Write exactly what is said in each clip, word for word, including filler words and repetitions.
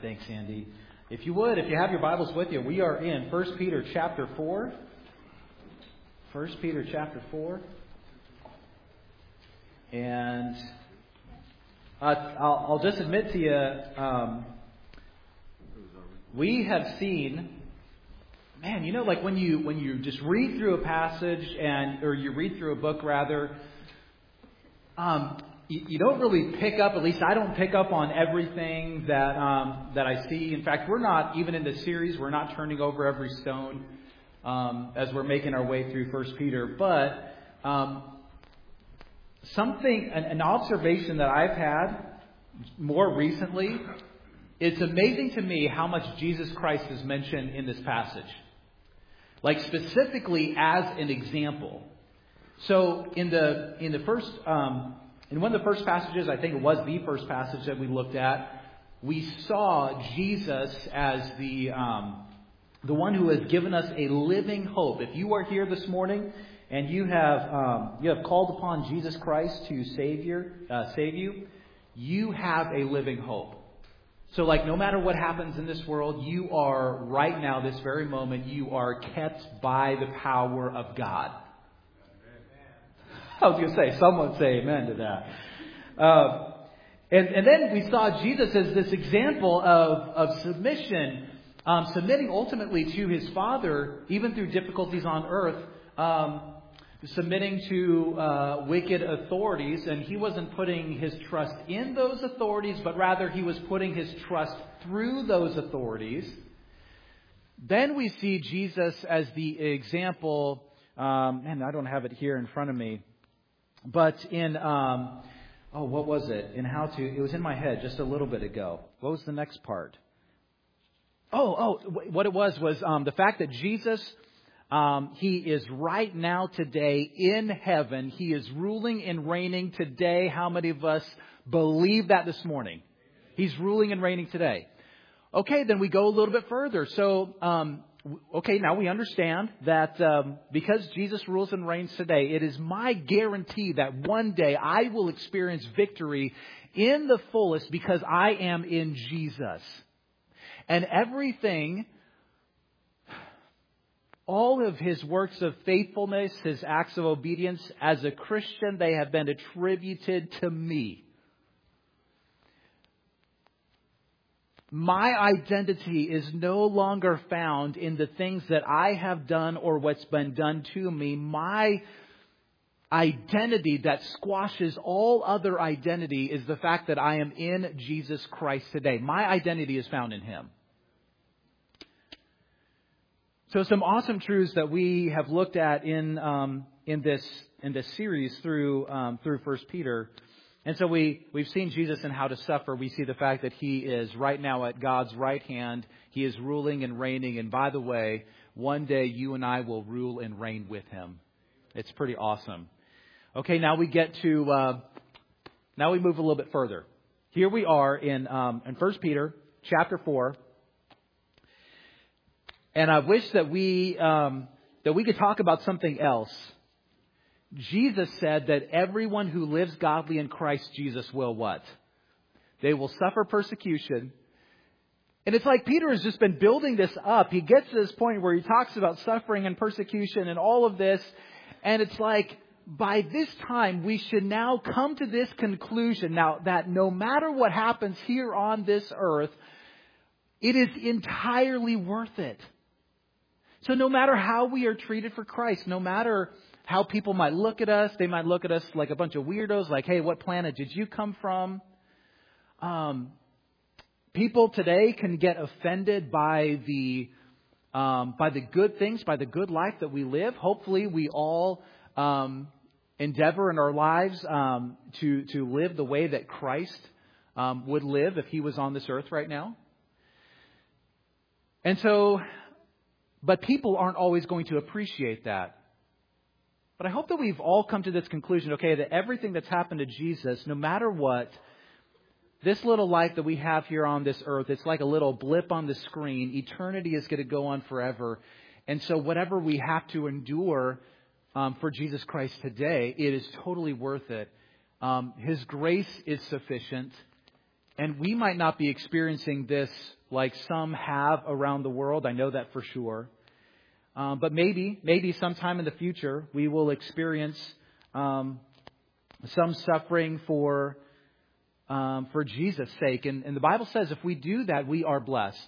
Thanks, Andy. If you would, if you have your Bibles with you, we are in First Peter chapter four. First Peter chapter four. And uh, I'll, I'll just admit to you, um, we have seen, man, you know, like when you when you just read through a passage and or you read through a book rather, um, you, you don't really pick up. At least I don't pick up on everything that um, that I see. In fact, we're not even in this series. We're not turning over every stone um, as we're making our way through First Peter, but um, something, an, an observation that I've had more recently. It's amazing to me how much Jesus Christ is mentioned in this passage. Like specifically as an example. So in the in the first um, in one of the first passages, I think it was the first passage that we looked at, we saw Jesus as the um, the one who has given us a living hope. If you are here this morning and you have um, you have called upon Jesus Christ to save you, uh, save you, you have a living hope. So like no matter what happens in this world, you are right now, this very moment, you are kept by the power of God. I was going to say, someone say amen to that. Uh, and, and then we saw Jesus as this example of, of submission, um, submitting ultimately to his Father, even through difficulties on earth, um, submitting to uh, wicked authorities, and he wasn't putting his trust in those authorities, but rather he was putting his trust through those authorities. Then we see Jesus as the example, um, and I don't have it here in front of me, but in, um, oh, what was it? In how to, it was in my head just a little bit ago. What was the next part? Oh, oh, what it was was um, the fact that Jesus, Um, he is right now today in heaven. He is ruling and reigning today. How many of us believe that this morning? He's ruling and reigning today. Okay, then we go a little bit further. So, um, okay, now we understand that um, because Jesus rules and reigns today, it is my guarantee that one day I will experience victory in the fullest because I am in Jesus. And everything... all of his works of faithfulness, his acts of obedience, as a Christian, they have been attributed to me. My identity is no longer found in the things that I have done or what's been done to me. My identity that squashes all other identity is the fact that I am in Jesus Christ today. My identity is found in him. So some awesome truths that we have looked at in um, in this in this series through um, through First Peter, and so we we've seen Jesus and how to suffer. We see the fact that he is right now at God's right hand. He is ruling and reigning. And by the way, one day you and I will rule and reign with him. It's pretty awesome. Okay, now we get to uh, now we move a little bit further. Here we are in um, in First Peter chapter four. And I wish that we um, that we could talk about something else. Jesus said that everyone who lives godly in Christ Jesus will what? They will suffer persecution. And it's like Peter has just been building this up. He gets to this point where he talks about suffering and persecution and all of this. And it's like by this time we should now come to this conclusion now that no matter what happens here on this earth, it is entirely worth it. So no matter how we are treated for Christ, no matter how people might look at us, they might look at us like a bunch of weirdos, like, hey, what planet did you come from? Um, people today can get offended by the um, by the good things, by the good life that we live. Hopefully we all um, endeavor in our lives um, to, to live the way that Christ um, would live if he was on this earth right now. And so... But people aren't always going to appreciate that. But I hope that we've all come to this conclusion, okay, that everything that's happened to Jesus, no matter what, this little life that we have here on this earth, it's like a little blip on the screen. Eternity is going to go on forever. And so whatever we have to endure um, for Jesus Christ today, it is totally worth it. Um, His grace is sufficient. and we might not be experiencing this like some have around the world. I know that for sure. Um, but maybe, maybe sometime in the future, we will experience um, some suffering for um, for Jesus' sake. And, and the Bible says if we do that, we are blessed.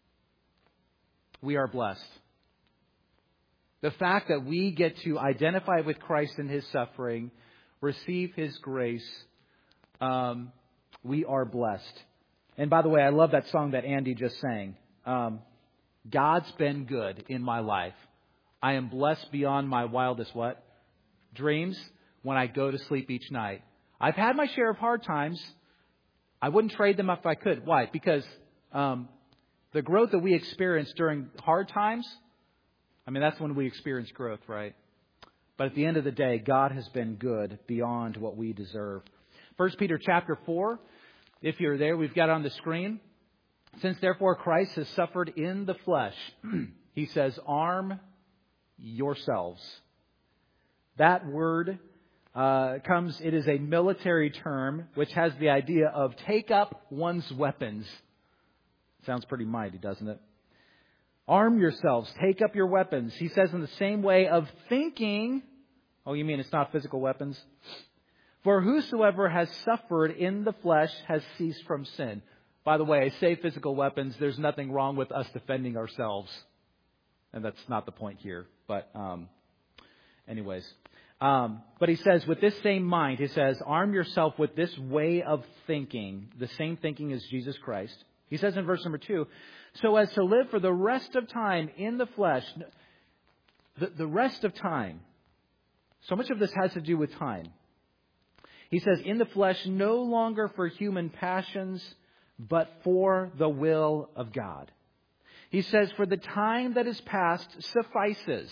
We are blessed. The fact that we get to identify with Christ in His suffering, receive His grace, um, we are blessed. And by the way, I love that song that Andy just sang. Um, God's been good in my life. I am blessed beyond my wildest what? Dreams when I go to sleep each night. I've had my share of hard times. I wouldn't trade them if I could. Why? Because um, the growth that we experience during hard times, I mean, that's when we experience growth, right? But at the end of the day, God has been good beyond what we deserve. First Peter chapter four, if you're there, we've got on the screen. Since therefore Christ has suffered in the flesh, he says, arm yourselves. That word uh, comes, it is a military term which has the idea of take up one's weapons. Sounds pretty mighty, doesn't it? Arm yourselves, take up your weapons. He says in the same way of thinking. Oh, you mean it's not physical weapons? For whosoever has suffered in the flesh has ceased from sin. By the way, I say physical weapons. There's nothing wrong with us defending ourselves. And that's not the point here. But um, anyways. Um, but he says, with this same mind, he says, arm yourself with this way of thinking. The same thinking as Jesus Christ. He says in verse number two, so as to live for the rest of time in the flesh. The, the rest of time. So much of this has to do with time. He says, in the flesh, no longer for human passions, but for the will of God. He says, for the time that is past suffices.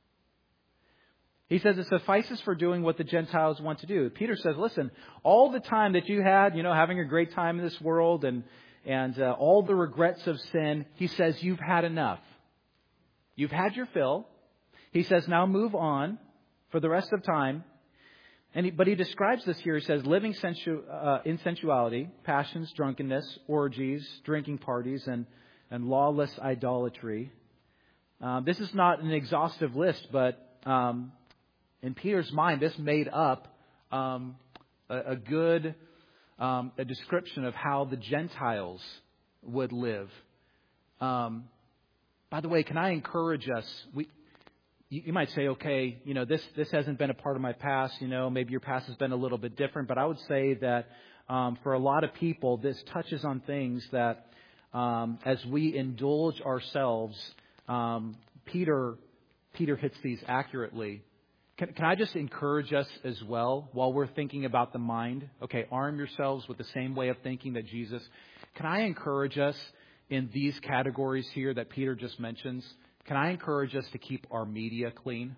He says it suffices for doing what the Gentiles want to do. Peter says, listen, all the time that you had, you know, having a great time in this world and, and uh, all the regrets of sin, he says, you've had enough. You've had your fill. He says, now move on for the rest of time. And he, but he describes this here. He says, living sensu, uh, in sensuality, passions, drunkenness, orgies, drinking parties, and, and lawless idolatry. Um, this is not an exhaustive list, but um, in Peter's mind, this made up um, a, a good um, a description of how the Gentiles would live. Um, by the way, can I encourage us? We, You might say, okay, you know, this this hasn't been a part of my past. You know, maybe your past has been a little bit different. But I would say that um, for a lot of people, this touches on things that um, as we indulge ourselves, um, Peter Peter hits these accurately. Can, can I just encourage us as well while we're thinking about the mind? Okay, arm yourselves with the same way of thinking that Jesus. Can I encourage us in these categories here that Peter just mentions? Can I encourage us to keep our media clean?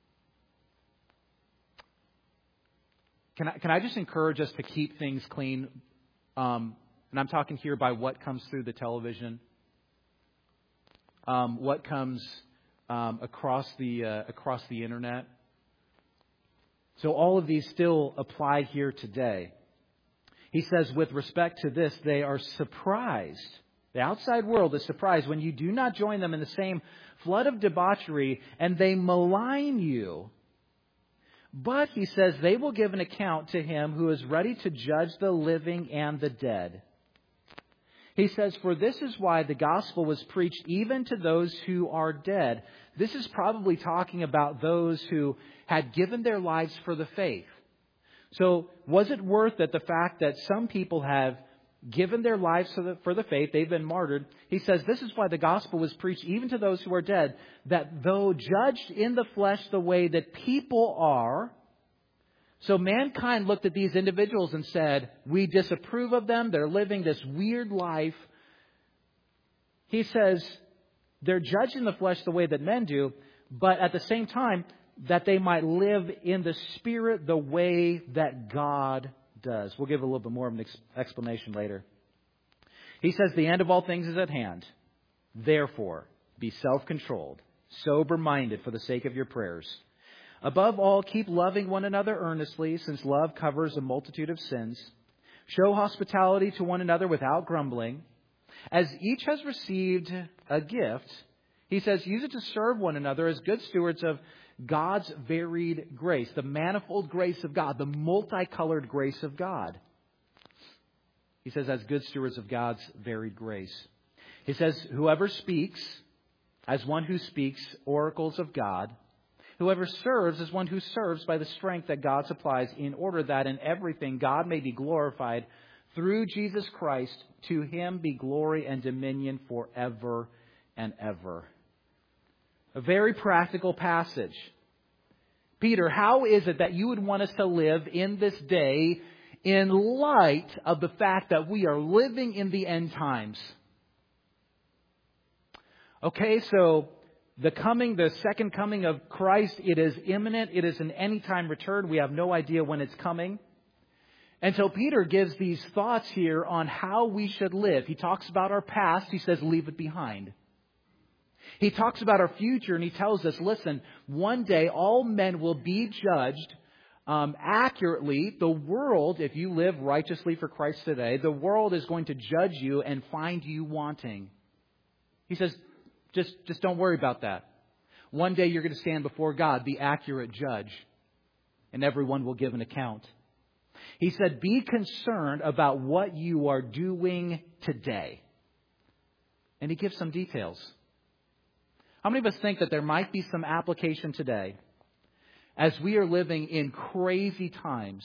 Can I, can I just encourage us to keep things clean? Um, and I'm talking here by what comes through the television, um, what comes um, across the uh, across the internet. So all of these still apply here today. He says, with respect to this, they are surprised. The outside world is surprised when you do not join them in the same flood of debauchery, and they malign you. But, he says, they will give an account to him who is ready to judge the living and the dead. He says, for this is why the gospel was preached even to those who are dead. This is probably talking about those who had given their lives for the faith. So, was it worth it, the fact that some people have given their lives for the, for the faith, they've been martyred? He says this is why the gospel was preached even to those who are dead, that though judged in the flesh the way that people are, so mankind looked at these individuals and said, we disapprove of them, they're living this weird life. He says they're judged in the flesh the way that men do, but at the same time, that they might live in the Spirit the way that God does. We'll give a little bit more of an ex- explanation later. He says the end of all things is at hand. Therefore, be self-controlled, sober-minded for the sake of your prayers. Above all, keep loving one another earnestly, since love covers a multitude of sins. Show hospitality to one another without grumbling. As each has received a gift, he says, use it to serve one another as good stewards of God's varied grace, the manifold grace of God, the multicolored grace of God. He says, as good stewards of God's varied grace. He says, whoever speaks as one who speaks oracles of God, whoever serves as one who serves by the strength that God supplies, in order that in everything God may be glorified through Jesus Christ. To him be glory and dominion forever and ever. A very practical passage. Peter, how is it that you would want us to live in this day in light of the fact that we are living in the end times? Okay, so the coming, the second coming of Christ, it is imminent. It is an anytime return. We have no idea when it's coming. And so Peter gives these thoughts here on how we should live. He talks about our past. He says, leave it behind. He talks about our future, and he tells us, listen, one day all men will be judged um, accurately. The world, if you live righteously for Christ today, the world is going to judge you and find you wanting. He says, just, just don't worry about that. One day you're going to stand before God, the accurate judge, and everyone will give an account. He said, be concerned about what you are doing today. And he gives some details. How many of us think that there might be some application today as we are living in crazy times?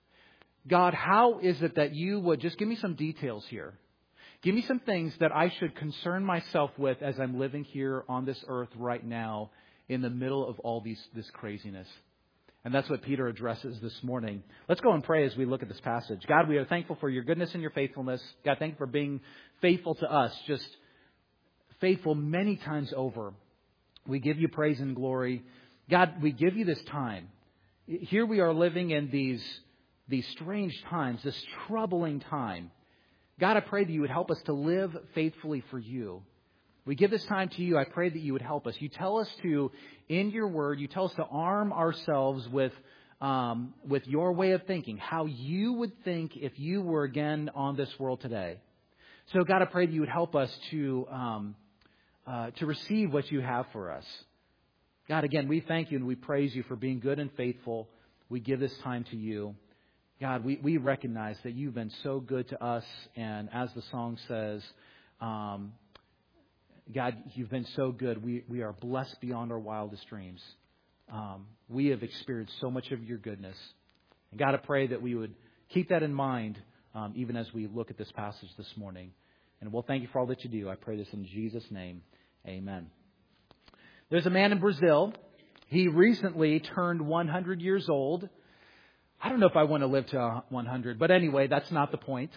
God, how is it that you would just give me some details here? Give me some things that I should concern myself with as I'm living here on this earth right now in the middle of all these this craziness. And that's what Peter addresses this morning. Let's go and pray as we look at this passage. God, we are thankful for your goodness and your faithfulness. God, thank you for being faithful to us, just faithful many times over. We give you praise and glory. God, we give you this time. Here we are living in these, these strange times, this troubling time. God, I pray that you would help us to live faithfully for you. We give this time to you. I pray that you would help us. You tell us to, in your word, you tell us to arm ourselves with um, with your way of thinking, how you would think if you were again on this world today. So, God, I pray that you would help us to um, uh, to receive what you have for us. God, again, we thank you and we praise you for being good and faithful. We give this time to you. God, we, we recognize that you've been so good to us. And as the song says, um, God, you've been so good. We we are blessed beyond our wildest dreams. Um, we have experienced so much of your goodness. And God, I pray that we would keep that in mind um, even as we look at this passage this morning. And we'll thank you for all that you do. I pray this in Jesus' name. Amen. There's a man in Brazil. He recently turned one hundred years old. I don't know if I want to live to one hundred, but anyway, that's not the point.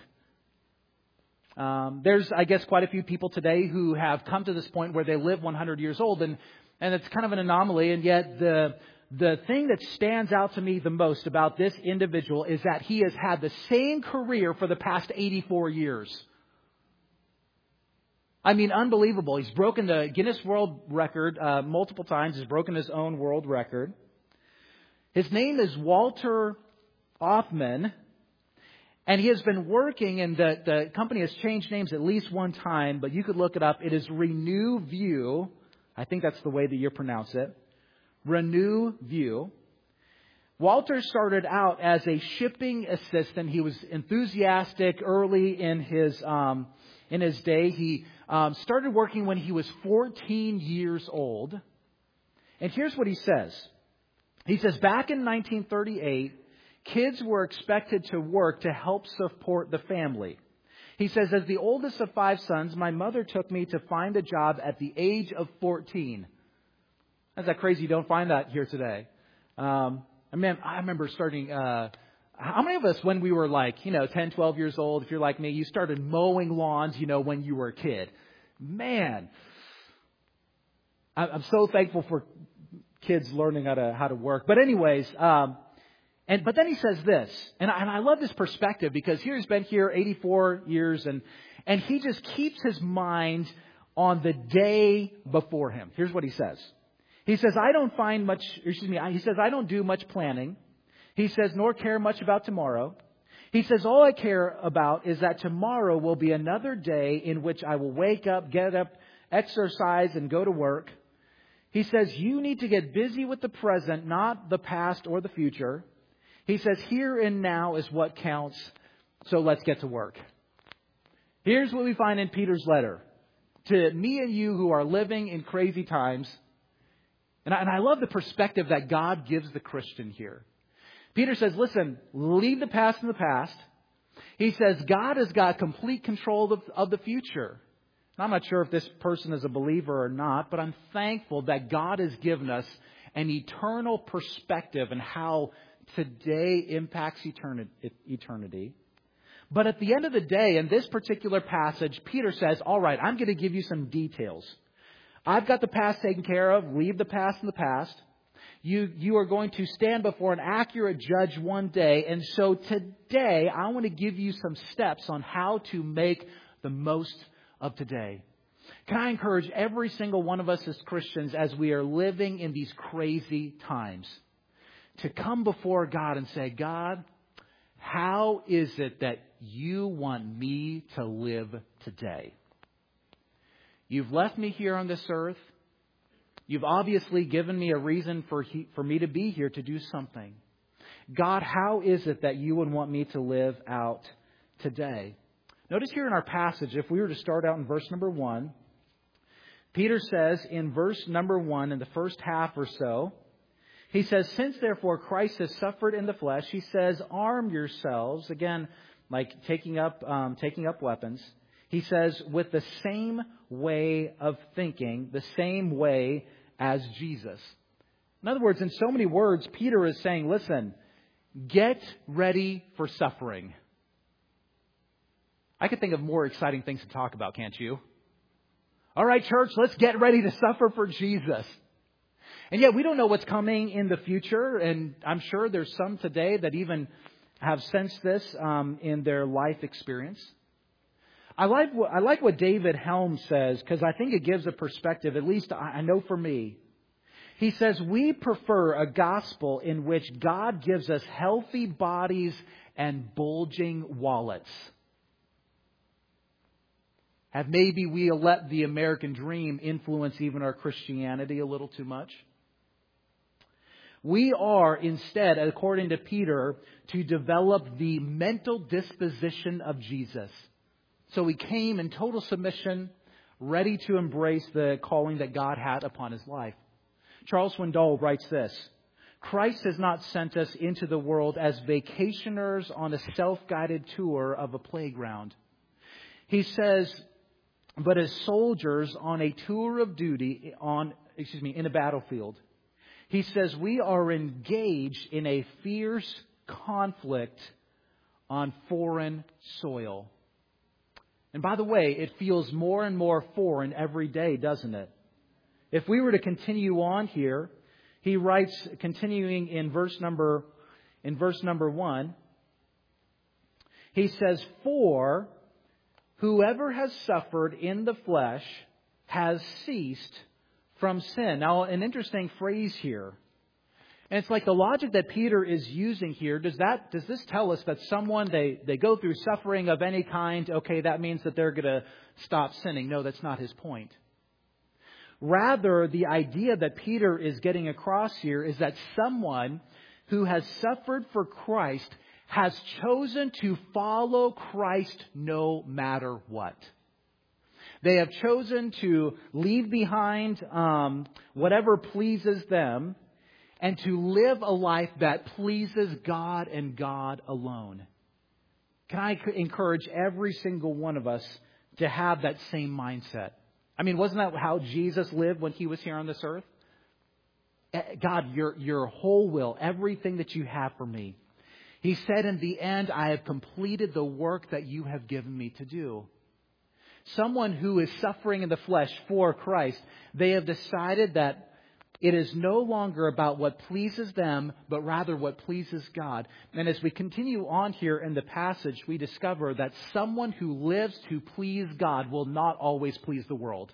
Um, there's, I guess, quite a few people today who have come to this point where they live one hundred years old, and, and it's kind of an anomaly. And yet the the thing that stands out to me the most about this individual is that he has had the same career for the past eighty-four years. I mean, unbelievable. He's broken the Guinness World Record uh, multiple times. He's broken his own world record. His name is Walter Othman. And he has been working, and the, the company has changed names at least one time, but you could look it up. It is Renew View. I think that's the way that you pronounce it. Renew View. Walter started out as a shipping assistant. He was enthusiastic early in his um, in his day. He um, started working when he was fourteen years old. And here's what he says. He says, back in nineteen thirty-eight, kids were expected to work to help support the family. He says, as the oldest of five sons, my mother took me to find a job at the age of fourteen. That's that crazy. You don't find that here today. Um, I mean, I remember starting, uh, how many of us, when we were like, you know, ten, twelve years old, if you're like me, you started mowing lawns, you know, when you were a kid. Man, I'm so thankful for kids learning how to, how to work. But anyways, um, And but then he says this, and I, and I love this perspective because here he's been here eighty-four years, and and he just keeps his mind on the day before him. Here's what he says. He says, I don't find much, excuse me, he says, I don't do much planning. He says, nor care much about tomorrow. He says, all I care about is that tomorrow will be another day in which I will wake up, get up, exercise, and go to work. He says, you need to get busy with the present, not the past or the future. He says, here and now is what counts, so let's get to work. Here's what we find in Peter's letter to me and you who are living in crazy times. And I, and I love the perspective that God gives the Christian here. Peter says, listen, leave the past in the past. He says, God has got complete control of, of the future. And I'm not sure if this person is a believer or not, but I'm thankful that God has given us an eternal perspective and how today impacts eternity. But at the end of the day, in this particular passage, Peter says, all right, I'm going to give you some details. I've got the past taken care of. Leave the past in the past. You, you are going to stand before an accurate judge one day. And so today, I want to give you some steps on how to make the most of today. Can I encourage every single one of us as Christians, as we are living in these crazy times, to come before God and say, God, how is it that you want me to live today? You've left me here on this earth. You've obviously given me a reason for, he, for me to be here to do something. God, how is it that you would want me to live out today? Notice here in our passage, if we were to start out in verse number one, Peter says in verse number one, in the first half or so, he says, since therefore Christ has suffered in the flesh, he says, arm yourselves, again, like taking up, um, taking up weapons. He says, with the same way of thinking, the same way as Jesus. In other words, in so many words, Peter is saying, listen, get ready for suffering. I could think of more exciting things to talk about, can't you? All right, church, let's get ready to suffer for Jesus. And yet we don't know what's coming in the future. And I'm sure there's some today that even have sensed this um, in their life experience. I like what, I like what David Helm says, because I think it gives a perspective, at least I know for me. He says, we prefer a gospel in which God gives us healthy bodies and bulging wallets. Have maybe we let the American dream influence even our Christianity a little too much? We are instead, according to Peter, to develop the mental disposition of Jesus. So he came in total submission, ready to embrace the calling that God had upon his life. Charles Swindoll writes this: Christ has not sent us into the world as vacationers on a self-guided tour of a playground. He says, but as soldiers on a tour of duty on, excuse me, in a battlefield. He says we are engaged in a fierce conflict on foreign soil. And by the way, it feels more and more foreign every day, doesn't it? If we were to continue on here, he writes, continuing in verse number, in verse number one, he says, for whoever has suffered in the flesh has ceased from sin. Now, an interesting phrase here. And it's like the logic that Peter is using here. Does that, does this tell us that someone, they, they go through suffering of any kind, okay, that means that they're going to stop sinning? No, that's not his point. Rather, the idea that Peter is getting across here is that someone who has suffered for Christ has chosen to follow Christ no matter what. They have chosen to leave behind um, whatever pleases them and to live a life that pleases God and God alone. Can I encourage every single one of us to have that same mindset? I mean, wasn't that how Jesus lived when he was here on this earth? God, your, your whole will, everything that you have for me. He said, in the end, I have completed the work that you have given me to do. Someone who is suffering in the flesh for Christ, they have decided that it is no longer about what pleases them, but rather what pleases God. And as we continue on here in the passage, we discover that someone who lives to please God will not always please the world.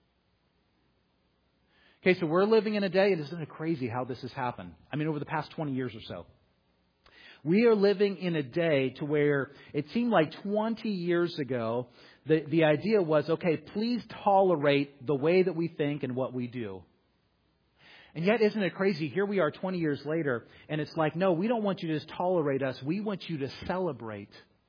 Okay, so we're living in a day, and isn't it crazy how this has happened? I mean, over the past twenty years or so. We are living in a day to where it seemed like twenty years ago, the, the idea was, okay, please tolerate the way that we think and what we do. And yet, isn't it crazy? Here we are twenty years later, and it's like, no, we don't want you to just tolerate us. We want you to celebrate.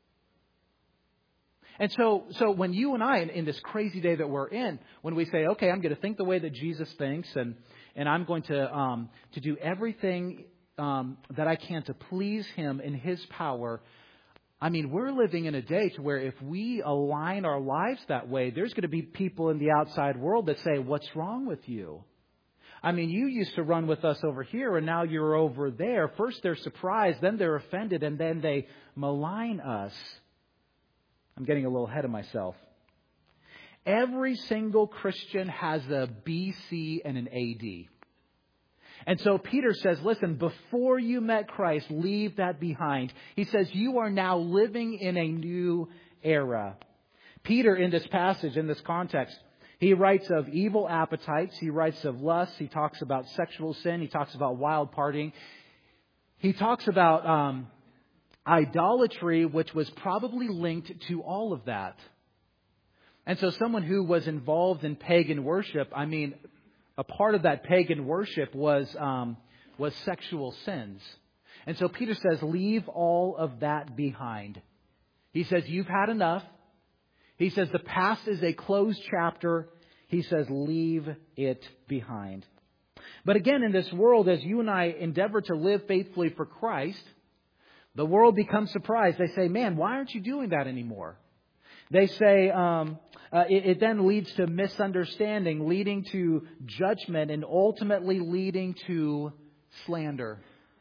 And so, so when you and I, in, in this crazy day that we're in, when we say, okay, I'm going to think the way that Jesus thinks, and, and I'm going to um, to do everything um, that I can to please Him in His power, I mean, we're living in a day to where if we align our lives that way, there's going to be people in the outside world that say, what's wrong with you? I mean, you used to run with us over here, and now you're over there. First they're surprised, then they're offended, and then they malign us. I'm getting a little ahead of myself. Every single Christian has a B C and an A D. And so Peter says, listen, before you met Christ, leave that behind. He says, you are now living in a new era. Peter, in this passage, in this context, he writes of evil appetites. He writes of lust. He talks about sexual sin. He talks about wild partying. He talks about um, idolatry, which was probably linked to all of that. And so someone who was involved in pagan worship, I mean, a part of that pagan worship was um, was sexual sins. And so Peter says, leave all of that behind. He says, you've had enough. He says, the past is a closed chapter. He says, leave it behind. But again, in this world, as you and I endeavor to live faithfully for Christ, the world becomes surprised. They say, man, why aren't you doing that anymore? They say um, uh, it, it then leads to misunderstanding, leading to judgment, and ultimately leading to slander.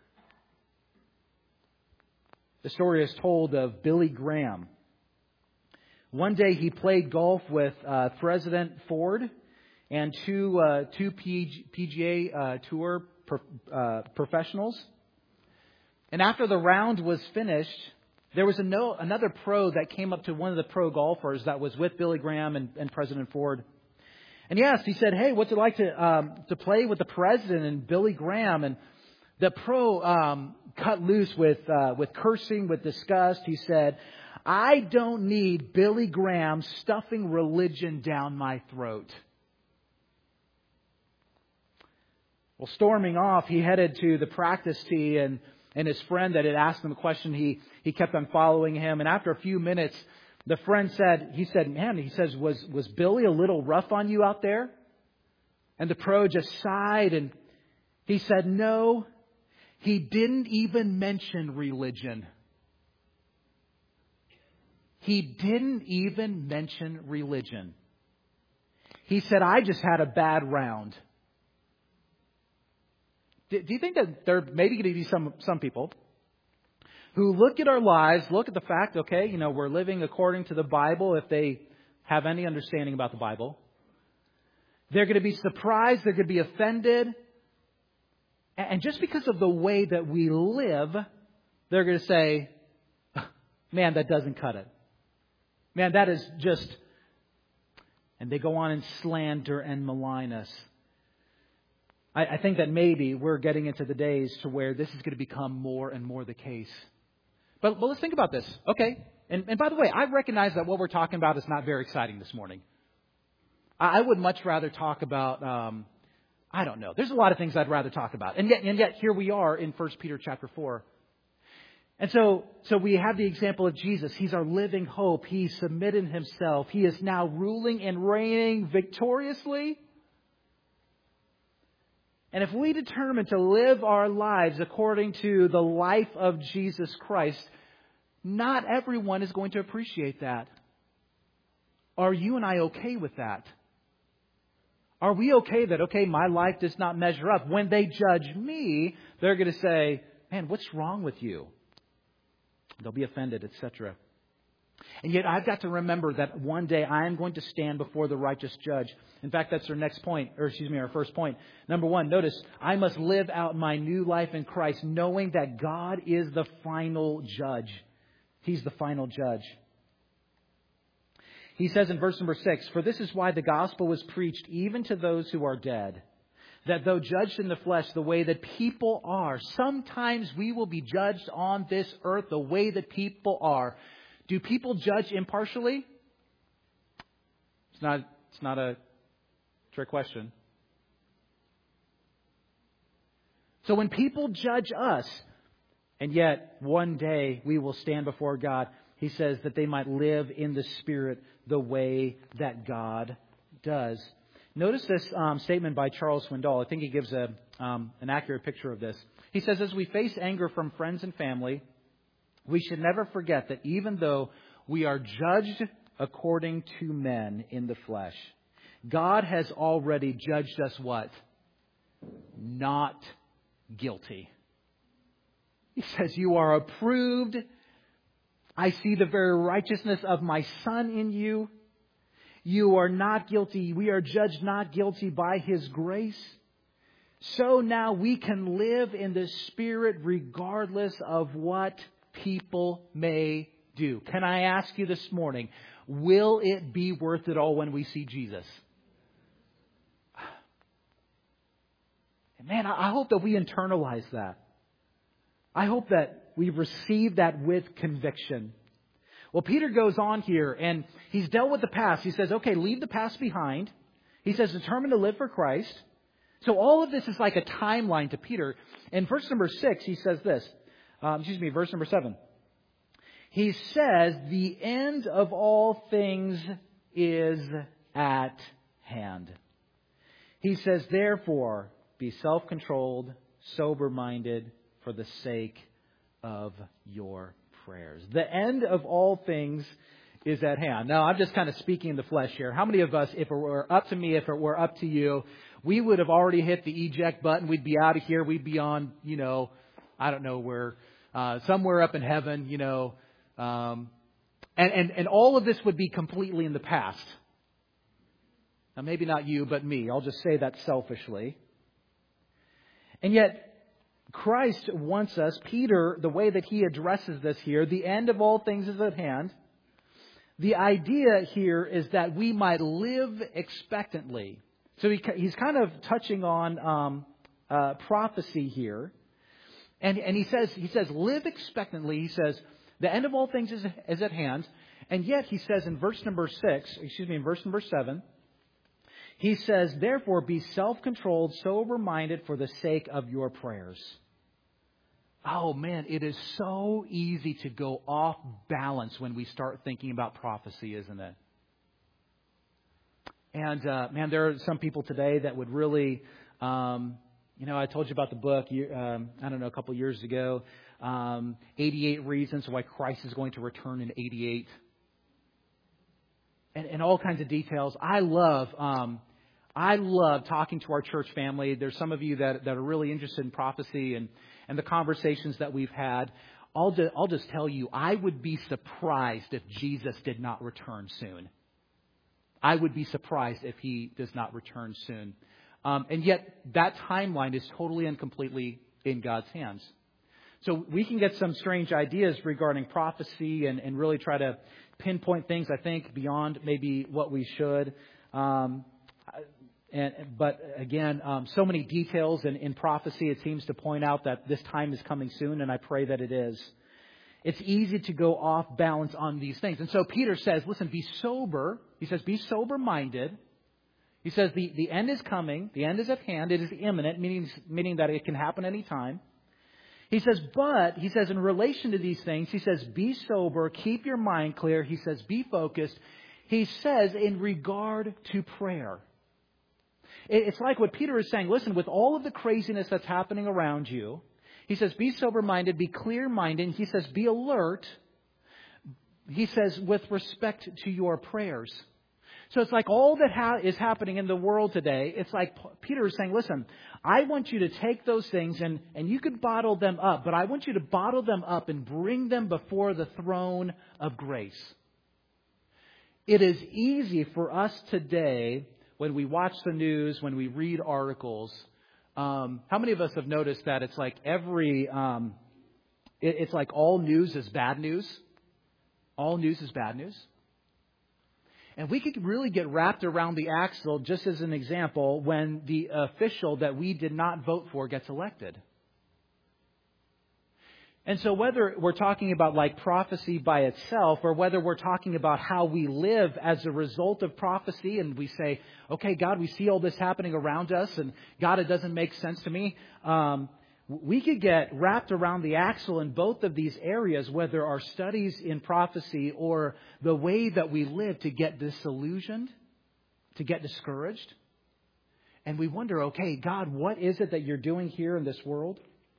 The story is told of Billy Graham. One day he played golf with uh, President Ford and two uh, two P G A uh, Tour pro, uh, professionals. And after the round was finished, there was a no, another pro that came up to one of the pro golfers that was with Billy Graham and, and President Ford. And he asked, he said, hey, what's it like to um, to play with the president and Billy Graham? And the pro um, cut loose with uh, with cursing, with disgust. He said, I don't need Billy Graham stuffing religion down my throat. Well, storming off, he headed to the practice tee, and, and his friend that had asked him a question, he, he kept on following him. And after a few minutes, the friend said, he said, man, he says, was, was Billy a little rough on you out there? And the pro just sighed, and he said, no, he didn't even mention religion. He didn't even mention religion. He said, I just had a bad round. Do you think that there may be going to be some, some people who look at our lives, look at the fact, okay, you know, we're living according to the Bible, if they have any understanding about the Bible. They're going to be surprised, they're going to be offended. And just because of the way that we live, they're going to say, man, that doesn't cut it. Man, that is just... And they go on and slander and malign us. I, I think that maybe we're getting into the days to where this is going to become more and more the case. But, but let's think about this. Okay. And, and by the way, I recognize that what we're talking about is not very exciting this morning. I, I would much rather talk about, um, I don't know. There's a lot of things I'd rather talk about. And yet, and yet here we are in First Peter chapter four. And so, so we have the example of Jesus. He's our living hope. He submitted himself. He is now ruling and reigning victoriously. And if we determine to live our lives according to the life of Jesus Christ, not everyone is going to appreciate that. Are you and I okay with that? Are we okay that, okay, my life does not measure up? When they judge me, they're going to say, man, what's wrong with you? They'll be offended, et cetera. And yet I've got to remember that one day I am going to stand before the righteous judge. In fact, that's our next point, or excuse me, our first point. Number one, notice, I must live out my new life in Christ, knowing that God is the final judge. He's the final judge. He says in verse number six, for this is why the gospel was preached even to those who are dead, that though judged in the flesh the way that people are, sometimes we will be judged on this earth the way that people are. Do people judge impartially? It's not, it's not a trick question. So when people judge us, and yet one day we will stand before God, He says that they might live in the Spirit the way that God does. Notice this um, statement by Charles Swindoll. I think he gives a um, an accurate picture of this. He says, as we face anger from friends and family, we should never forget that even though we are judged according to men in the flesh, God has already judged us what? Not guilty. He says, you are approved. I see the very righteousness of my Son in you. You are not guilty. We are judged not guilty by His grace. So now we can live in the Spirit regardless of what people may do. Can I ask you this morning, will it be worth it all when we see Jesus? Man, I hope that we internalize that. I hope that we receive that with conviction. Well, Peter goes on here and he's dealt with the past. He says, okay, leave the past behind. He says, determine to live for Christ. So all of this is like a timeline to Peter. In verse number six, he says this. Um, excuse me, verse number seven. He says, the end of all things is at hand. He says, therefore, be self-controlled, sober-minded for the sake of your prayers. The end of all things is at hand. Now, I'm just kind of speaking in the flesh here. How many of us, if it were up to me, if it were up to you, we would have already hit the eject button. We'd be out of here. We'd be on, you know, I don't know where, uh, somewhere up in heaven, you know, um, and, and, and all of this would be completely in the past. Now, maybe not you, but me. I'll just say that selfishly. And yet, Christ wants us, Peter, the way that he addresses this here, the end of all things is at hand. The idea here is that we might live expectantly. So he, he's kind of touching on um, uh, prophecy here. And, and he says, he says, live expectantly. He says, the end of all things is, is at hand. And yet he says in verse number six, excuse me, in verse number seven, he says, therefore, be self-controlled, sober-minded for the sake of your prayers. Oh, man, it is so easy to go off balance when we start thinking about prophecy, isn't it? And, uh, man, there are some people today that would really, um, you know, I told you about the book, um, I don't know, a couple years ago, um, eighty-eight Reasons Why Christ is Going to Return in eighty-eight. And, and all kinds of details. I love... Um, I love talking to our church family. There's some of you that, that are really interested in prophecy and, and the conversations that we've had. I'll, just, I'll just tell you, I would be surprised if Jesus did not return soon. I would be surprised if He does not return soon. Um, and yet that timeline is totally and completely in God's hands. So we can get some strange ideas regarding prophecy and, and really try to pinpoint things, I think, beyond maybe what we should. Um, And, but again, um, so many details in, in prophecy, it seems to point out that this time is coming soon, and I pray that it is. It's easy to go off balance on these things. And so Peter says, listen, be sober. He says, be sober-minded. He says, the, the end is coming. The end is at hand. It is imminent, meaning, meaning that it can happen any time. He says, but, he says, in relation to these things, he says, be sober, keep your mind clear. He says, be focused. He says, in regard to prayer. It's like what Peter is saying. Listen, with all of the craziness that's happening around you, he says, be sober-minded, be clear-minded. He says, be alert. He says, with respect to your prayers. So it's like all that ha- is happening in the world today. It's like Peter is saying, listen, I want you to take those things and, and you could bottle them up, but I want you to bottle them up and bring them before the throne of grace. It is easy for us today, when we watch the news, when we read articles, um, how many of us have noticed that it's like every, um, it, it's like all news is bad news? All news is bad news? And we could really get wrapped around the axle, just as an example, when the official that we did not vote for gets elected. And so whether we're talking about like prophecy by itself, or whether we're talking about how we live as a result of prophecy, and we say, okay, God, we see all this happening around us, and God, it doesn't make sense to me. Um, we could get wrapped around the axle in both of these areas, whether our studies in prophecy or the way that we live, to get disillusioned, to get discouraged. And we wonder, okay, God, what is it that you're doing here in this world?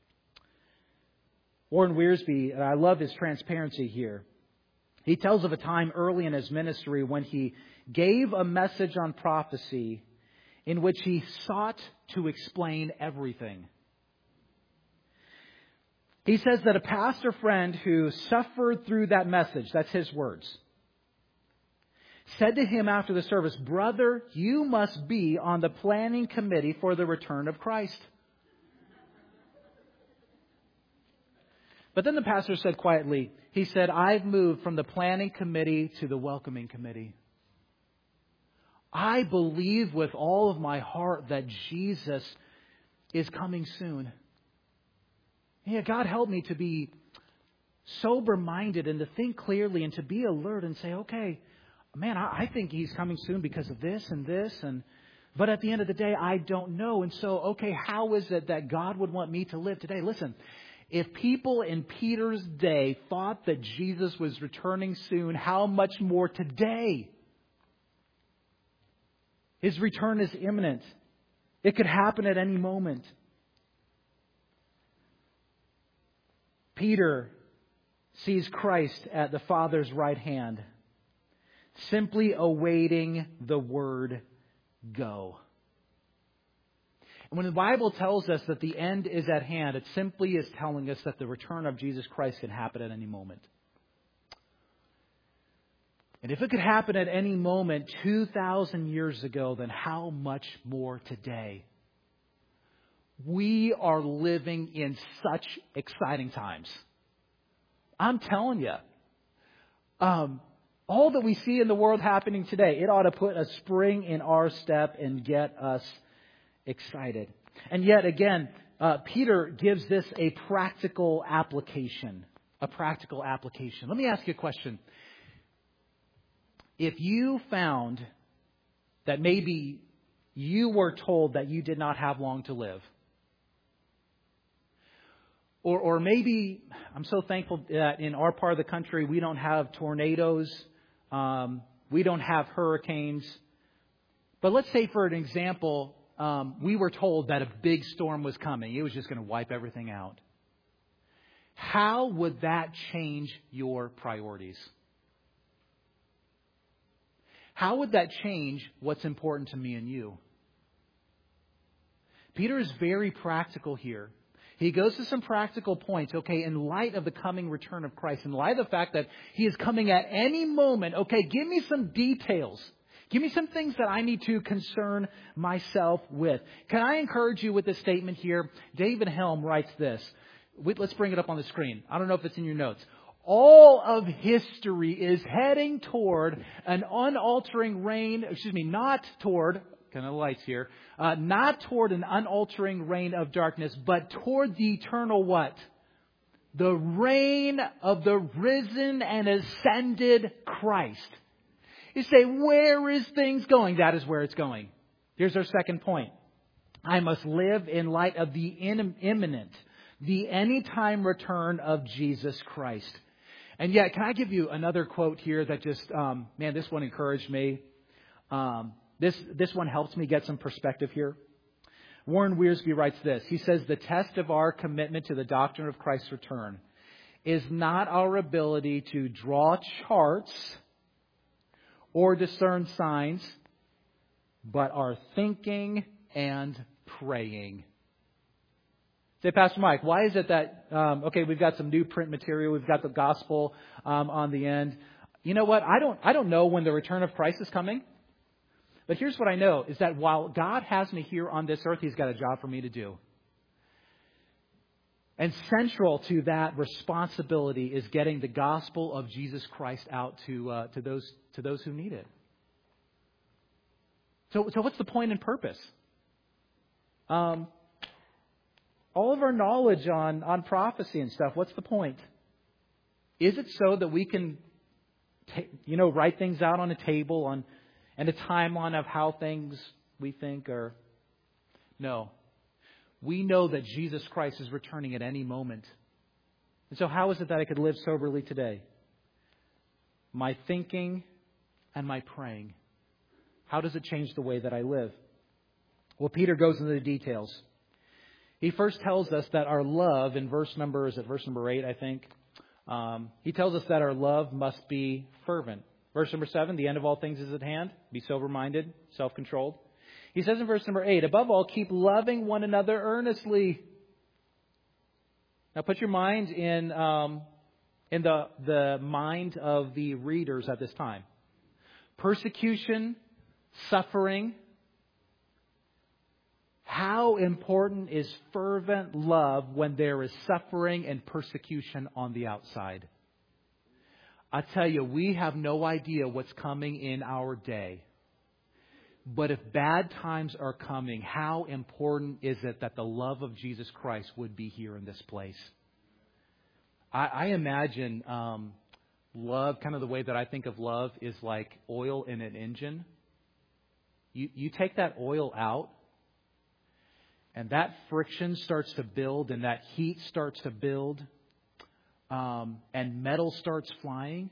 Warren Wiersbe, and I love his transparency here. He tells of a time early in his ministry when he gave a message on prophecy in which he sought to explain everything. He says that a pastor friend who suffered through that message, that's his words, said to him after the service, "Brother, you must be on the planning committee for the return of Christ." But then the pastor said quietly, he said, "I've moved from the planning committee to the welcoming committee. I believe with all of my heart that Jesus is coming soon. Yeah, God help me to be sober-minded and to think clearly and to be alert and say, okay, man, I, I think He's coming soon because of this and this. and But at the end of the day, I don't know. And so, okay, how is it that God would want me to live today?" Listen, if people in Peter's day thought that Jesus was returning soon, how much more today? His return is imminent. It could happen at any moment. Peter sees Christ at the Father's right hand, simply awaiting the word go. And when the Bible tells us that the end is at hand, it simply is telling us that the return of Jesus Christ can happen at any moment. And if it could happen at any moment two thousand years ago, then how much more today? We are living in such exciting times. I'm telling you. Um, all that we see in the world happening today, it ought to put a spring in our step and get us excited. And yet again, uh, Peter gives this a practical application. A practical application. Let me ask you a question. If you found that maybe you were told that you did not have long to live, or, or maybe, I'm so thankful that in our part of the country we don't have tornadoes, um, we don't have hurricanes, but let's say for an example, um, we were told that a big storm was coming. It was just going to wipe everything out. How would that change your priorities? How would that change what's important to me and you? Peter is very practical here. He goes to some practical points. Okay, in light of the coming return of Christ, in light of the fact that He is coming at any moment, okay, give me some details. Give me some things that I need to concern myself with. Can I encourage you with this statement here? David Helm writes this. Let's bring it up on the screen. I don't know if it's in your notes. All of history is heading toward an unaltering reign, excuse me, not toward, kind of lights here, uh, not toward an unaltering reign of darkness, but toward the eternal what? The reign of the risen and ascended Christ. You say, where is things going? That is where it's going. Here's our second point. I must live in light of the imminent, the anytime return of Jesus Christ. And yet, can I give you another quote here that just, um, man, this one encouraged me. Um, this, this one helps me get some perspective here. Warren Wiersbe writes this. He says, the test of our commitment to the doctrine of Christ's return is not our ability to draw charts or discern signs, but our thinking and praying. Say, Pastor Mike, why is it that, um, okay, we've got some new print material, we've got the gospel um, on the end. You know what? I don't, I don't know when the return of Christ is coming. But here's what I know, is that while God has me here on this earth, He's got a job for me to do. And central to that responsibility is getting the gospel of Jesus Christ out to uh, to those to those who need it. So, so what's the point and purpose? Um, all of our knowledge on, on prophecy and stuff, what's the point? Is it so that we can, ta- you know, write things out on a table on and a timeline of how things we think are? No. We know that Jesus Christ is returning at any moment. And so how is it that I could live soberly today? My thinking and my praying. How does it change the way that I live? Well, Peter goes into the details. He first tells us that our love, in verse number, is it verse number eight, I think? Um, he tells us that our love must be fervent. Verse number seven, the end of all things is at hand. Be sober-minded, self-controlled. He says in verse number eight, above all, keep loving one another earnestly. Now put your mind in um, in the, the mind of the readers at this time. Persecution, suffering. How important is fervent love when there is suffering and persecution on the outside? I tell you, we have no idea what's coming in our day. But if bad times are coming, how important is it that the love of Jesus Christ would be here in this place? I, I imagine um, love, kind of the way that I think of love, is like oil in an engine. You, you take that oil out, and that friction starts to build, and that heat starts to build, um, and metal starts flying.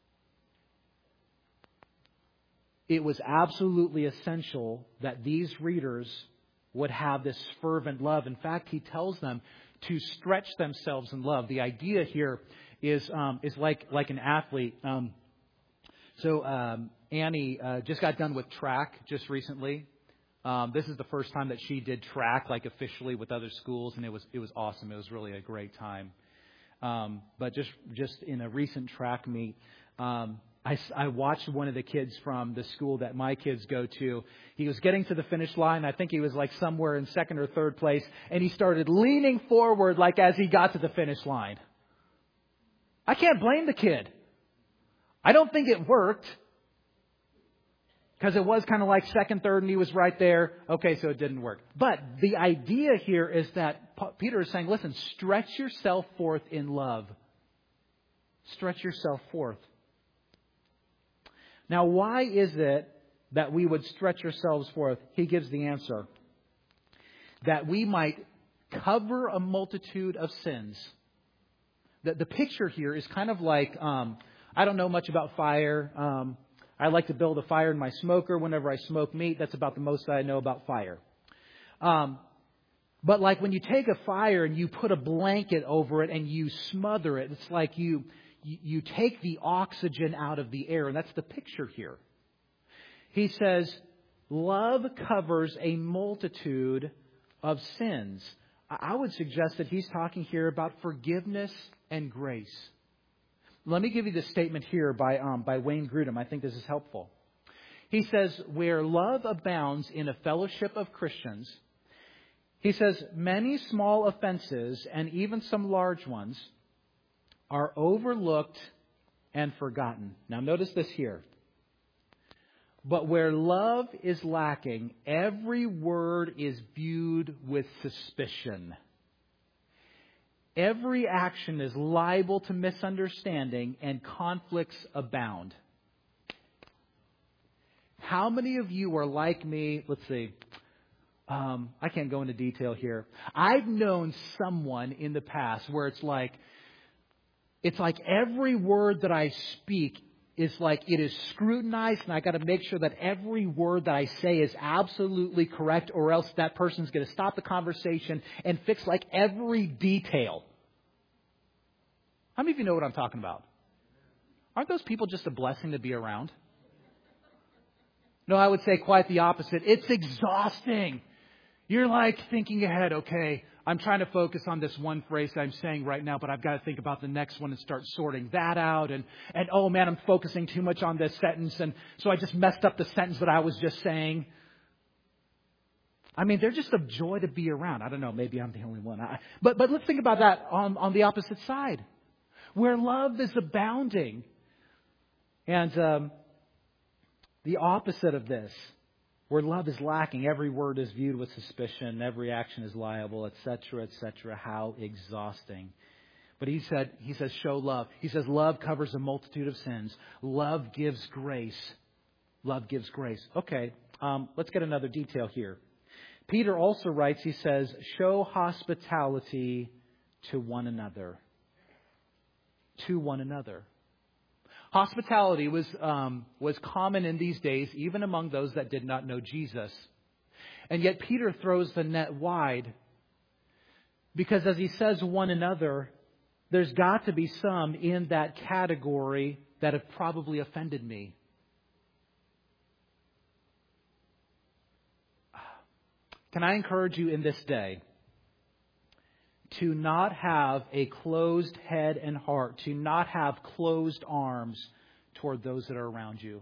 It was absolutely essential that these readers would have this fervent love. In fact, he tells them to stretch themselves in love. The idea here is um, is like like an athlete. Um, so um, Annie uh, just got done with track just recently. Um, this is the first time that she did track, like officially with other schools, and it was it was awesome. It was really a great time. Um, but just just in a recent track meet, um, I, I watched one of the kids from the school that my kids go to. He was getting to the finish line. I think he was like somewhere in second or third place, and he started leaning forward like as he got to the finish line. I can't blame the kid. I don't think it worked. Because it was kind of like second, third, and he was right there. Okay, so it didn't work. But the idea here is that Peter is saying, listen, stretch yourself forth in love. Stretch yourself forth. Now, why is it that we would stretch ourselves forth? He gives the answer. That we might cover a multitude of sins. The, the picture here is kind of like, um, I don't know much about fire. Um I like to build a fire in my smoker whenever I smoke meat. That's about the most that I know about fire. Um, but like when you take a fire and you put a blanket over it and you smother it, it's like you, you, you take the oxygen out of the air. And that's the picture here. He says, love covers a multitude of sins. I would suggest that he's talking here about forgiveness and grace. Let me give you this statement here by um, by Wayne Grudem. I think this is helpful. He says, where love abounds in a fellowship of Christians, he says, many small offenses and even some large ones are overlooked and forgotten. Now notice this here. But where love is lacking, every word is viewed with suspicion. Every action is liable to misunderstanding and conflicts abound. How many of you are like me? Let's see. Um, I can't go into detail here. I've known someone in the past where it's like, it's like every word that I speak is like it is scrutinized, and I got to make sure that every word that I say is absolutely correct, or else that person's going to stop the conversation and fix like every detail. How many of you know what I'm talking about? Aren't those people just a blessing to be around? No, I would say quite the opposite. It's exhausting. You're like thinking ahead. Okay, I'm trying to focus on this one phrase that I'm saying right now, but I've got to think about the next one and start sorting that out. And, and oh man, I'm focusing too much on this sentence. And so I just messed up the sentence that I was just saying. I mean, they're just a joy to be around. I don't know. Maybe I'm the only one. I, but, but let's think about that on, on the opposite side, where love is abounding. And um, the opposite of this Where love is lacking, every word is viewed with suspicion, every action is liable, et cetera, et cetera. How exhausting. But he said, he says, show love. He says, love covers a multitude of sins. Love gives grace. Love gives grace. Okay, um, let's get another detail here. Peter also writes, he says, show hospitality to one another. To one another. Hospitality was um, was common in these days, even among those that did not know Jesus. And yet Peter throws the net wide because as he says one another, there's got to be some in that category that have probably offended me. Can I encourage you in this day to not have a closed head and heart, to not have closed arms toward those that are around you?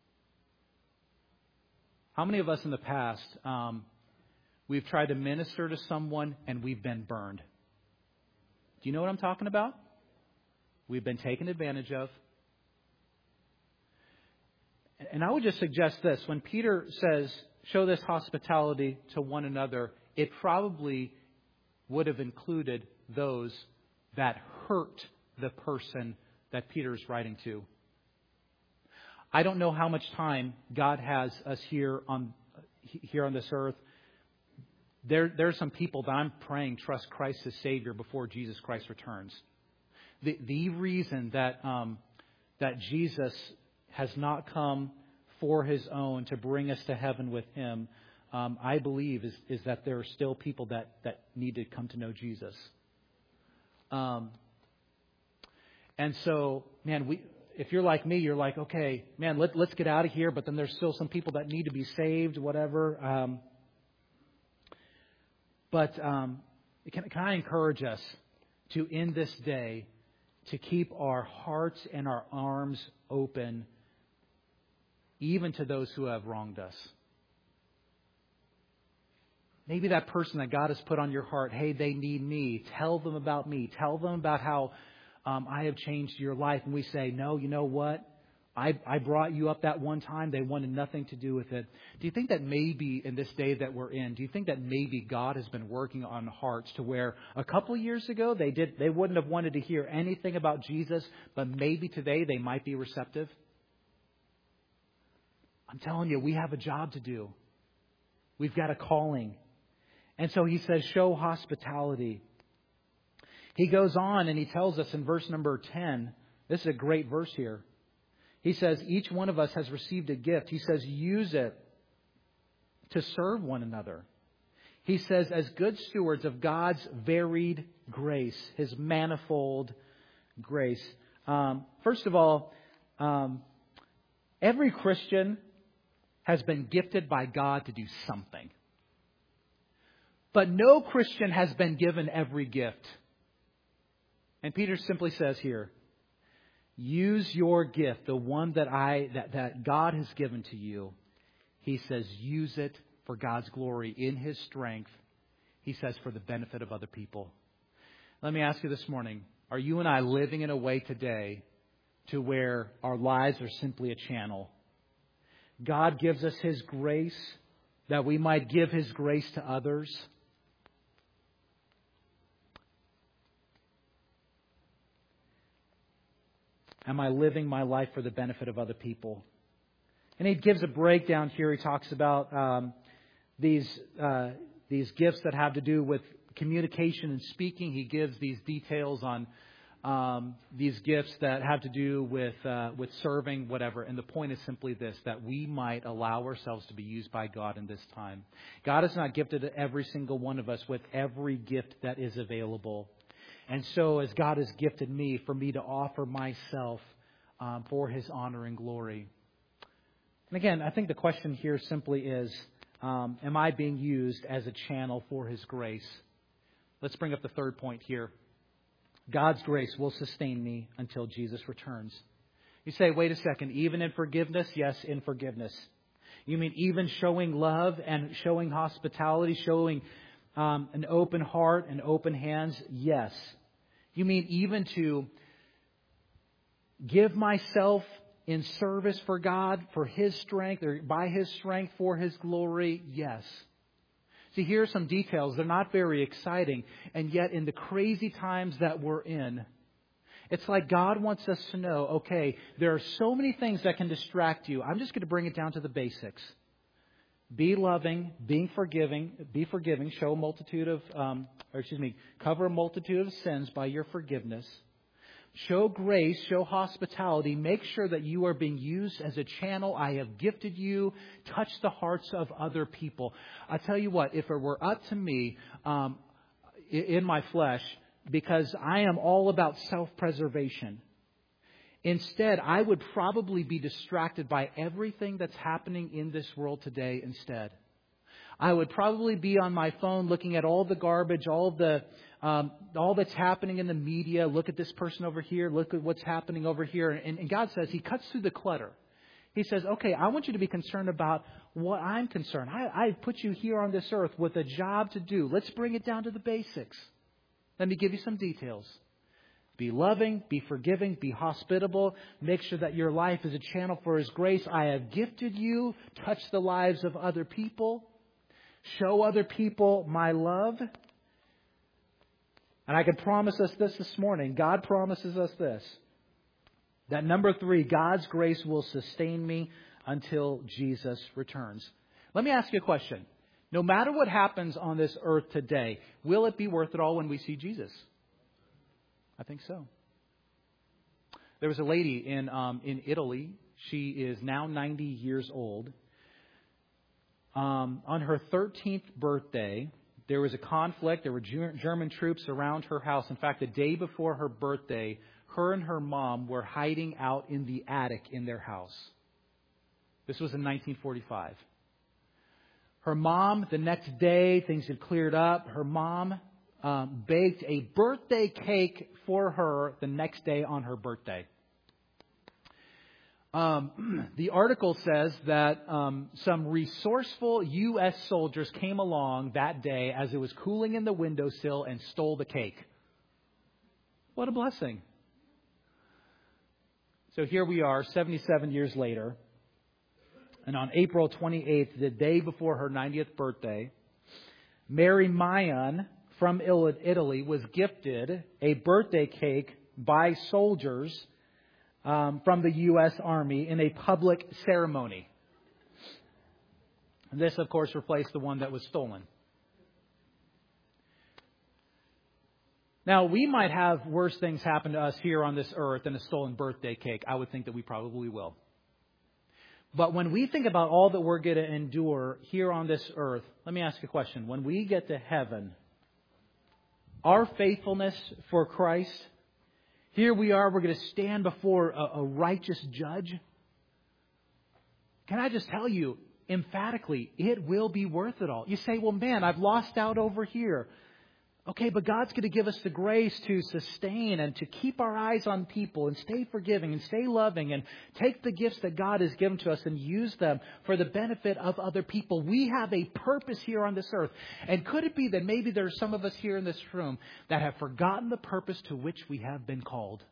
How many of us in the past, um, we've tried to minister to someone and we've been burned? Do you know what I'm talking about? We've been taken advantage of. And I would just suggest this. When Peter says, show this hospitality to one another, it probably would have included those that hurt the person that Peter's writing to. I don't know how much time God has us here on here on this earth. There, there are some people that I'm praying trust Christ as Savior before Jesus Christ returns. The the reason that um, that Jesus has not come for His own to bring us to heaven with Him, Um, I believe is, is that there are still people that, that need to come to know Jesus. Um, and so, man, we if you're like me, you're like, okay, man, let, let's get out of here. But then there's still some people that need to be saved, whatever. Um, but um, can, can I encourage us to, in this day, to keep our hearts and our arms open, even to those who have wronged us? Maybe that person that God has put on your heart, hey, they need me. Tell them about me. Tell them about how um, I have changed your life. And we say, no, you know what? I, I brought you up that one time. They wanted nothing to do with it. Do you think that maybe in this day that we're in, do you think that maybe God has been working on hearts to where a couple of years ago they did they wouldn't have wanted to hear anything about Jesus, but maybe today they might be receptive? I'm telling you, we have a job to do. We've got a calling. And so he says, show hospitality. He goes on and he tells us in verse number ten, this is a great verse here. He says, each one of us has received a gift. He says, use it to serve one another. He says, as good stewards of God's varied grace, His manifold grace. Um, first of all, um, every Christian has been gifted by God to do something. But no Christian has been given every gift. And Peter simply says here, use your gift, the one that I that, that God has given to you. He says, use it for God's glory in His strength. He says, for the benefit of other people. Let me ask you this morning, are you and I living in a way today to where our lives are simply a channel? God gives us His grace that we might give His grace to others. Am I living my life for the benefit of other people? And he gives a breakdown here. He talks about um, these uh, these gifts that have to do with communication and speaking. He gives these details on um, these gifts that have to do with uh, with serving, whatever. And the point is simply this, that we might allow ourselves to be used by God in this time. God has not gifted every single one of us with every gift that is available. And so as God has gifted me, for me to offer myself um, for His honor and glory. And again, I think the question here simply is, um, am I being used as a channel for His grace? Let's bring up the third point here. God's grace will sustain me until Jesus returns. You say, wait a second, even in forgiveness? Yes, in forgiveness. You mean even showing love and showing hospitality, showing um, an open heart and open hands? Yes. You mean even to give myself in service for God, for His strength, or by His strength for His glory? Yes. See, here are some details. They're not very exciting. And yet, in the crazy times that we're in, it's like God wants us to know, okay, there are so many things that can distract you. I'm just going to bring it down to the basics. Be loving, being forgiving, be forgiving, show a multitude of, um, or excuse me, cover a multitude of sins by your forgiveness. Show grace, show hospitality. Make sure that you are being used as a channel. I have gifted you. Touch the hearts of other people. I tell you what, if it were up to me, um, in my flesh, because I am all about self-preservation, instead, I would probably be distracted by everything that's happening in this world today instead. I would probably be on my phone looking at all the garbage, all the um, all that's happening in the media. Look at this person over here. Look at what's happening over here. And, and God says, He cuts through the clutter. He says, okay, I want you to be concerned about what I'm concerned. I, I've put you here on this earth with a job to do. Let's bring it down to the basics. Let me give you some details. Be loving, be forgiving, be hospitable. Make sure that your life is a channel for His grace. I have gifted you. Touch the lives of other people. Show other people my love. And I can promise us this this morning. God promises us this. That number three, God's grace will sustain me until Jesus returns. Let me ask you a question. No matter what happens on this earth today, will it be worth it all when we see Jesus? I think so. There was a lady in um, in Italy. She is now ninety years old. Um, on her thirteenth birthday, there was a conflict. There were German troops around her house. In fact, the day before her birthday, her and her mom were hiding out in the attic in their house. This was in nineteen forty-five. Her mom, the next day, things had cleared up. Her mom um, baked a birthday cake for her the next day on her birthday. Um, the article says that um, some resourceful U S soldiers came along that day as it was cooling in the windowsill and stole the cake. What a blessing. So here we are, seventy-seven years later. And on April twenty-eighth, the day before her ninetieth birthday, Mary Mayan from Italy was gifted a birthday cake by soldiers um, from the U S Army in a public ceremony. And this, of course, replaced the one that was stolen. Now, we might have worse things happen to us here on this earth than a stolen birthday cake. I would think that we probably will. But when we think about all that we're going to endure here on this earth, let me ask you a question. When we get to heaven, our faithfulness for Christ, here we are, we're going to stand before a, a righteous judge. Can I just tell you, emphatically, it will be worth it all. You say, well, man, I've lost out over here. Okay, but God's going to give us the grace to sustain and to keep our eyes on people and stay forgiving and stay loving and take the gifts that God has given to us and use them for the benefit of other people. We have a purpose here on this earth. And could it be that maybe there are some of us here in this room that have forgotten the purpose to which we have been called?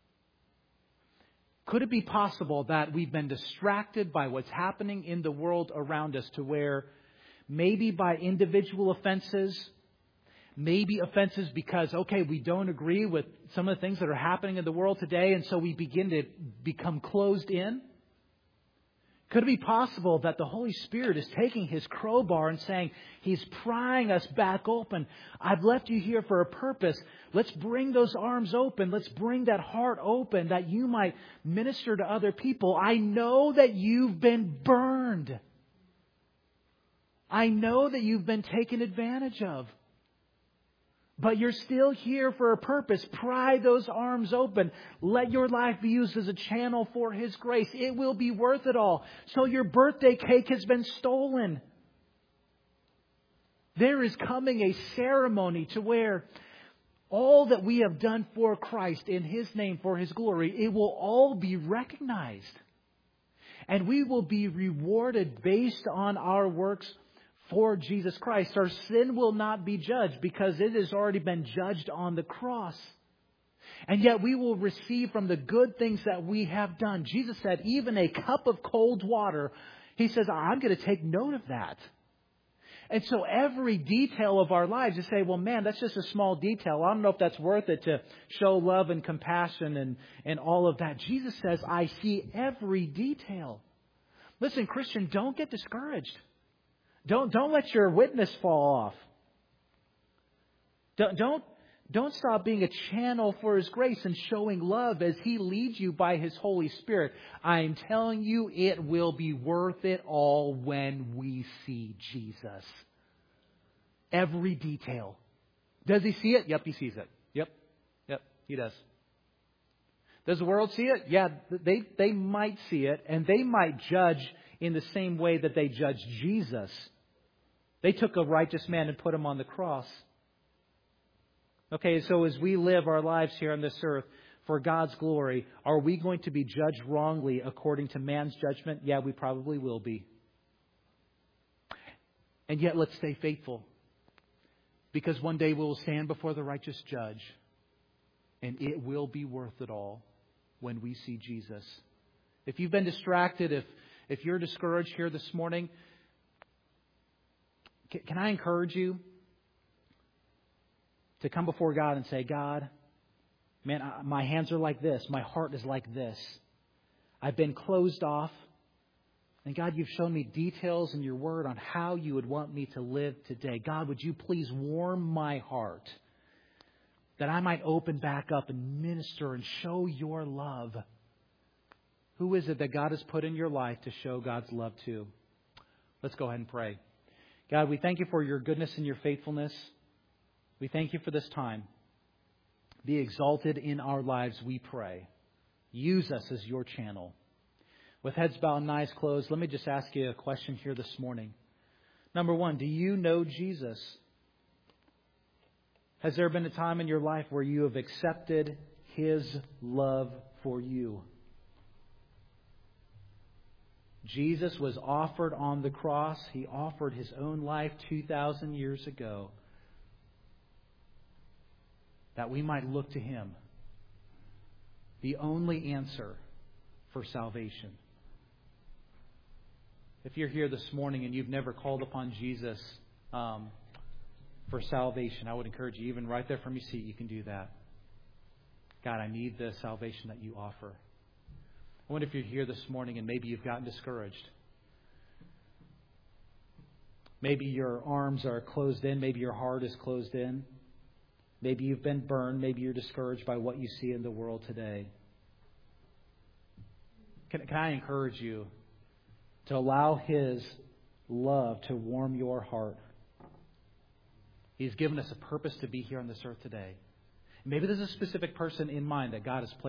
Could it be possible that we've been distracted by what's happening in the world around us to where maybe by individual offenses, maybe offenses because, okay, we don't agree with some of the things that are happening in the world today, and so we begin to become closed in? Could it be possible that the Holy Spirit is taking His crowbar and saying, He's prying us back open. I've left you here for a purpose. Let's bring those arms open. Let's bring that heart open that you might minister to other people. I know that you've been burned. I know that you've been taken advantage of. But you're still here for a purpose. Pry those arms open. Let your life be used as a channel for His grace. It will be worth it all. So your birthday cake has been stolen. There is coming a ceremony to where all that we have done for Christ in His name, for His glory, it will all be recognized. And we will be rewarded based on our works for Jesus Christ. Our sin will not be judged because it has already been judged on the cross. And yet we will receive from the good things that we have done. Jesus said, even a cup of cold water, He says, I'm going to take note of that. And so every detail of our lives, you say, well, man, that's just a small detail. I don't know if that's worth it to show love and compassion and, and all of that. Jesus says, I see every detail. Listen, Christian, don't get discouraged. Don't, don't let your witness fall off. Don't, don't, don't stop being a channel for His grace and showing love as He leads you by His Holy Spirit. I'm telling you, it will be worth it all when we see Jesus. Every detail. Does He see it? Yep, He sees it. Yep, yep, He does. Does the world see it? Yeah, they, they might see it, and they might judge in the same way that they judged Jesus. They took a righteous man and put Him on the cross. Okay, so as we live our lives here on this earth for God's glory, are we going to be judged wrongly according to man's judgment? Yeah, we probably will be. And yet let's stay faithful. Because one day we will stand before the righteous judge. And it will be worth it all when we see Jesus. If you've been distracted, if, if you're discouraged here this morning, can, can I encourage you to come before God and say, God, man, my hands are like this. My heart is like this. I've been closed off. And God, you've shown me details in your word on how you would want me to live today. God, would you please warm my heart that I might open back up and minister and show your love? Who is it that God has put in your life to show God's love to? Let's go ahead and pray. God, we thank you for your goodness and your faithfulness. We thank you for this time. Be exalted in our lives, we pray. Use us as your channel. With heads bowed and eyes closed, let me just ask you a question here this morning. Number one, do you know Jesus? Has there been a time in your life where you have accepted His love for you? Jesus was offered on the cross. He offered His own life two thousand years ago that we might look to Him, the only answer for salvation. If you're here this morning and you've never called upon Jesus um, for salvation, I would encourage you, even right there from your seat, you can do that. God, I need the salvation that you offer. I wonder if you're here this morning and maybe you've gotten discouraged. Maybe your arms are closed in. Maybe your heart is closed in. Maybe you've been burned. Maybe you're discouraged by what you see in the world today. Can, can I encourage you to allow His love to warm your heart? He's given us a purpose to be here on this earth today. Maybe there's a specific person in mind that God has placed